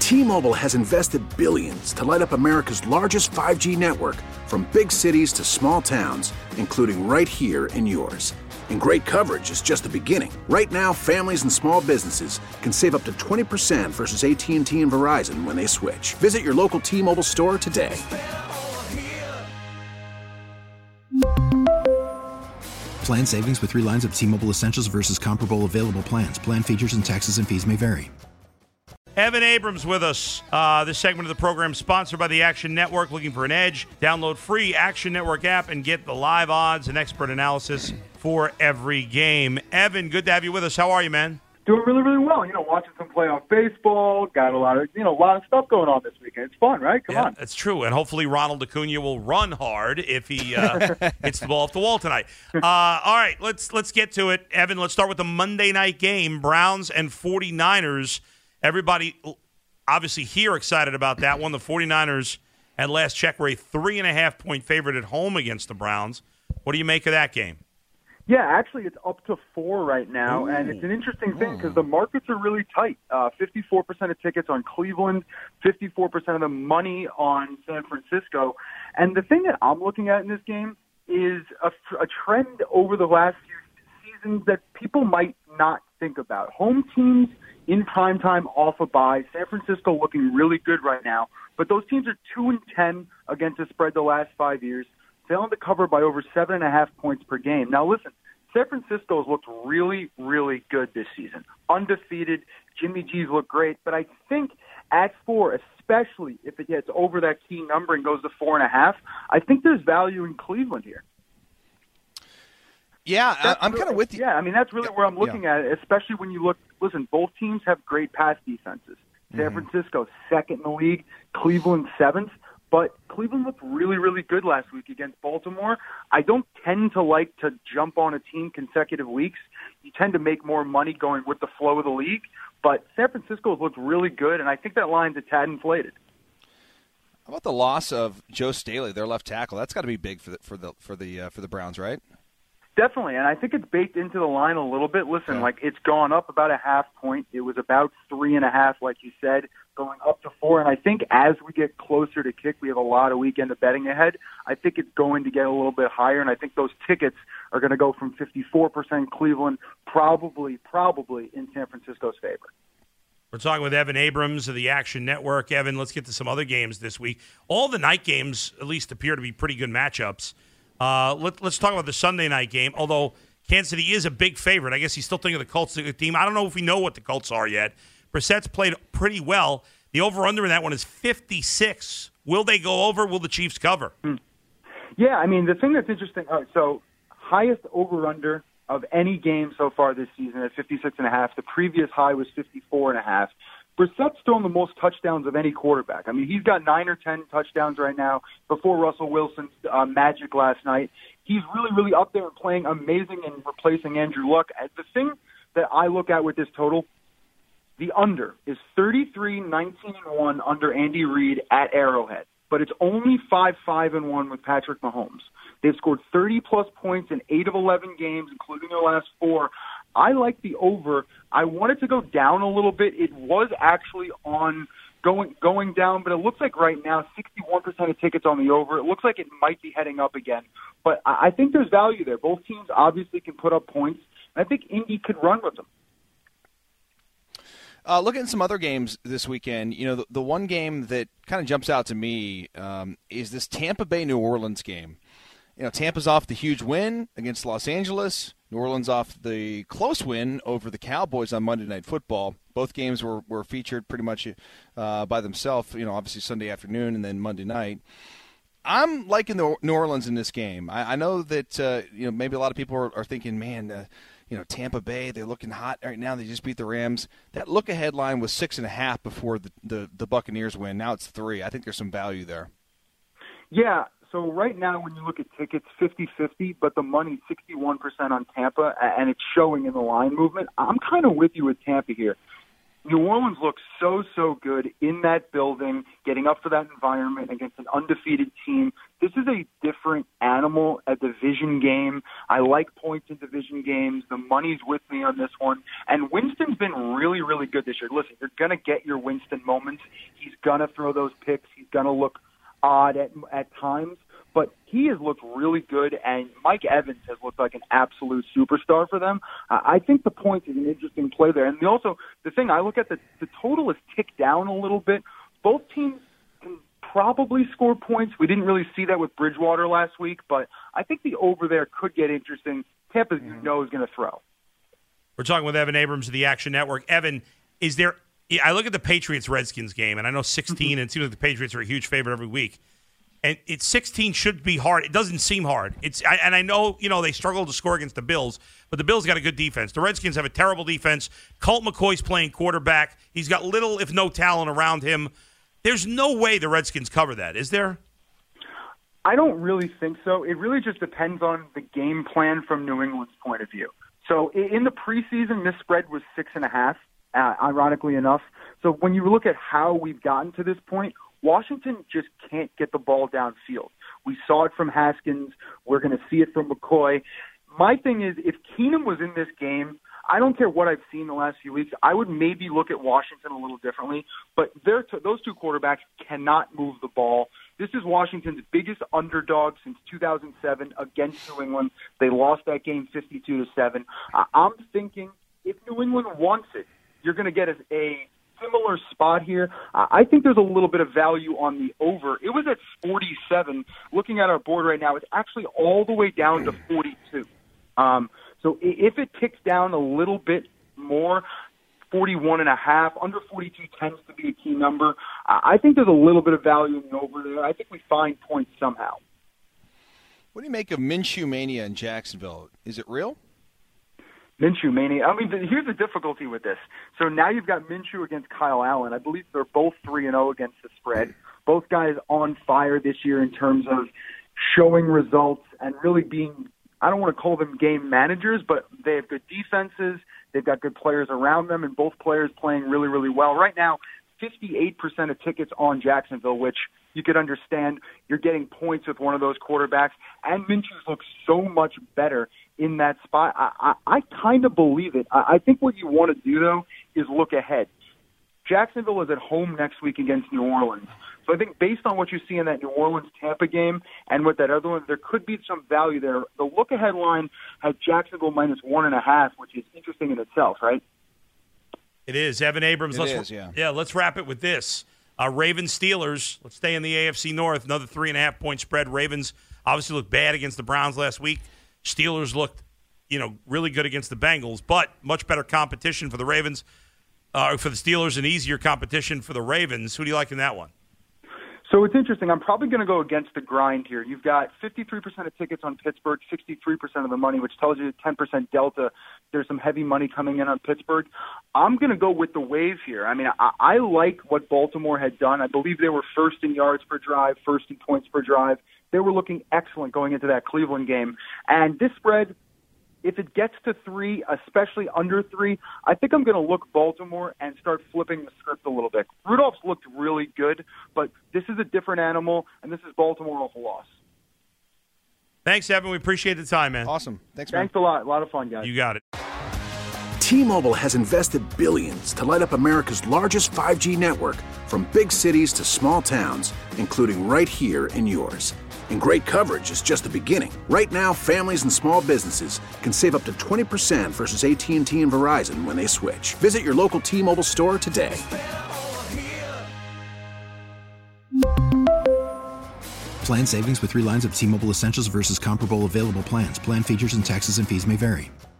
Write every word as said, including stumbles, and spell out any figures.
T-Mobile has invested billions to light up America's largest five G network, from big cities to small towns, including right here in yours. And great coverage is just the beginning. Right now, families and small businesses can save up to twenty percent versus A T and T and Verizon when they switch. Visit your local T-Mobile store today. Plan savings with three lines of T-Mobile Essentials versus comparable available plans. Plan features and taxes and fees may vary. Evan Abrams with us. Uh, this segment of the program sponsored by the Action Network. Looking for an edge? Download free Action Network app and get the live odds and expert analysis for every game. Evan, good to have you with us. How are you, man? Doing really, really well. You know, watching some playoff baseball. Got a lot of, you know, a lot of stuff going on this weekend. It's fun, right? Come yeah, on. That's true. And hopefully Ronald Acuna will run hard if he uh, hits the ball off the wall tonight. Uh, all right, let's let's get to it. Evan, let's start with the Monday night game, Browns and 49ers. Everybody obviously here excited about that one. The 49ers, at last check, were a three and a half point favorite at home against the Browns. What do you make of that game? Yeah, actually, it's up to four right now, Ooh. and it's an interesting thing because the markets are really tight. Uh, fifty-four percent of tickets on Cleveland, fifty-four percent of the money on San Francisco. And the thing that I'm looking at in this game is a, a trend over the last few seasons that people might not think about. Home teams in primetime off a bye. San Francisco looking really good right now, but those teams are two and ten against the spread the last five years, failing to cover by over seven and a half points per game. Now, listen, San Francisco's looked really, really good this season. Undefeated. Jimmy G's look great, but I think at four, especially if it gets over that key number and goes to four and a half, I think there's value in Cleveland here. Yeah, That's I'm really, kind of with you. Yeah, I mean, that's really yeah, where I'm looking yeah. at it, especially when you look, listen, both teams have great pass defenses. San Mm-hmm. Francisco, second in the league, Cleveland, seventh. But Cleveland looked really, really good last week against Baltimore. I don't tend to like to jump on a team consecutive weeks. You tend to make more money going with the flow of the league. But San Francisco has looked really good, and I think that line's a tad inflated. How about the loss of Joe Staley, their left tackle? That's got to be big for the for the for the uh, for the Browns, right? Definitely, and I think it's baked into the line a little bit. Listen, yeah. like it's gone up about a half point. It was about three and a half, like you said, going up to four. And I think as we get closer to kick, we have a lot of weekend of betting ahead. I think it's going to get a little bit higher, and I think those tickets are going to go from fifty-four percent Cleveland, probably, probably in San Francisco's favor. We're talking with Evan Abrams of the Action Network. Evan, let's get to some other games this week. All the night games at least appear to be pretty good matchups. Uh, let, let's talk about the Sunday night game, although Kansas City is a big favorite. I guess he's still thinking of the Colts as a team. I don't know if we know what the Colts are yet. Brissett's played pretty well. The over-under in that one is fifty-six. Will they go over? Will the Chiefs cover? Yeah, I mean, the thing that's interesting, all right, so highest over-under of any game so far this season at fifty-six and a half. The previous high was fifty-four and a half. Brissett's thrown the most touchdowns of any quarterback. I mean, he's got nine or ten touchdowns right now before Russell Wilson's uh, magic last night. He's really, really up there and playing amazing and replacing Andrew Luck. And the thing that I look at with this total, the under is thirty-three, nineteen, and one under Andy Reid at Arrowhead. But it's only five, five, and one with Patrick Mahomes. They've scored thirty-plus points in eight of eleven games, including their last four. I like the over. I want it to go down a little bit. It was actually on going going down, but it looks like right now sixty-one percent of tickets on the over. It looks like it might be heading up again. But I think there's value there. Both teams obviously can put up points. And I think Indy could run with them. Uh, looking at some other games this weekend, you know, the, the one game that kind of jumps out to me um, is this Tampa Bay-New Orleans game. You know, Tampa's off the huge win against Los Angeles. New Orleans off the close win over the Cowboys on Monday Night Football. Both games were, were featured pretty much uh, by themselves, you know, obviously Sunday afternoon and then Monday night. I'm liking the New Orleans in this game. I, I know that, uh, you know, maybe a lot of people are, are thinking, man, uh, you know, Tampa Bay, they're looking hot right now. They just beat the Rams. That look-ahead line was six and a half before the, the, the Buccaneers win. Now it's three. I think there's some value there. Yeah, so right now when you look at tickets, fifty-fifty, but the money's sixty-one percent on Tampa, and it's showing in the line movement. I'm kind of with you with Tampa here. New Orleans looks so, so good in that building, getting up for that environment against an undefeated team. This is a different animal, a division game. I like points in division games. The money's with me on this one. And Winston's been really, really good this year. Listen, you're going to get your Winston moments. He's going to throw those picks. He's going to look odd at, at times. But he has looked really good, and Mike Evans has looked like an absolute superstar for them. I think the point is an interesting play there. And also, the thing I look at, the, the total is ticked down a little bit. Both teams can probably score points. We didn't really see that with Bridgewater last week, but I think the over there could get interesting. Tampa, you know, is going to throw. We're talking with Evan Abrams of the Action Network. Evan, is there – I look at the Patriots-Redskins game, and I know sixteen, and it seems like the Patriots are a huge favorite every week. And it's sixteen should be hard. It doesn't seem hard. It's I, and I know you know they struggle to score against the Bills, but the Bills got a good defense. The Redskins have a terrible defense. Colt McCoy's playing quarterback. He's got little, if no, talent around him. There's no way the Redskins cover that, is there? I don't really think so. It really just depends on the game plan from New England's point of view. So in the preseason, this spread was six and a half. Uh, ironically enough, so when you look at how we've gotten to this point, Washington just can't get the ball downfield. We saw it from Haskins. We're going to see it from McCoy. My thing is, if Keenum was in this game, I don't care what I've seen the last few weeks, I would maybe look at Washington a little differently. But they're t- those two quarterbacks cannot move the ball. This is Washington's biggest underdog since two thousand seven against New England. They lost that game fifty-two to seven. Uh, I'm thinking if New England wants it, you're going to get a, a similar spot here. Uh, I think there's a little bit of value on the over. It was at forty-seven. Looking at our board right now, it's actually all the way down to forty-two. Um, so if it ticks down a little bit more, forty-one and a half, under forty-two tends to be a key number. Uh, I think there's a little bit of value in the over there. I think we find points somehow. What do you make of Minshew mania in Jacksonville? Is it real? Minshew mania. I mean, here's the difficulty with this. So now you've got Minshew against Kyle Allen. I believe they're both three and oh against the spread. Both guys on fire this year in terms of showing results and really being, I don't want to call them game managers, but they have good defenses. They've got good players around them, and both players playing really, really well. Right now, fifty-eight percent of tickets on Jacksonville, which you could understand. You're getting points with one of those quarterbacks, and Minshew looks so much better in that spot. I, I, I kind of believe it. I, I think what you want to do, though, is look ahead. Jacksonville is at home next week against New Orleans. So I think based on what you see in that New Orleans-Tampa game and with that other one, there could be some value there. The look-ahead line has Jacksonville minus one and a half, which is interesting in itself, right? It is. Evan Abrams. It let's, is, yeah. Yeah, let's wrap it with this. Uh, Ravens Steelers. Let's stay in the A F C North. Another three and a half point spread. Ravens obviously looked bad against the Browns last week. Steelers looked, you know, really good against the Bengals, but much better competition for the Ravens, uh, for the Steelers, and easier competition for the Ravens. Who do you like in that one? So it's interesting. I'm probably going to go against the grind here. You've got fifty-three percent of tickets on Pittsburgh, sixty-three percent of the money, which tells you ten percent delta. There's some heavy money coming in on Pittsburgh. I'm going to go with the wave here. I mean, I, I like what Baltimore had done. I believe they were first in yards per drive, first in points per drive. They were looking excellent going into that Cleveland game. And this spread, if it gets to three, especially under three, I think I'm going to look Baltimore and start flipping the script a little bit. Rudolph's looked really good, but this is a different animal, and this is Baltimore off a loss. Thanks, Evan. We appreciate the time, man. Awesome. Thanks, man. Thanks a lot. A lot of fun, guys. You got it. T-Mobile has invested billions to light up America's largest five G network, from big cities to small towns, including right here in yours. And great coverage is just the beginning. Right now, families and small businesses can save up to twenty percent versus A T and T and Verizon when they switch. Visit your local T-Mobile store today. Plan savings with three lines of T-Mobile Essentials versus comparable available plans. Plan features and taxes and fees may vary.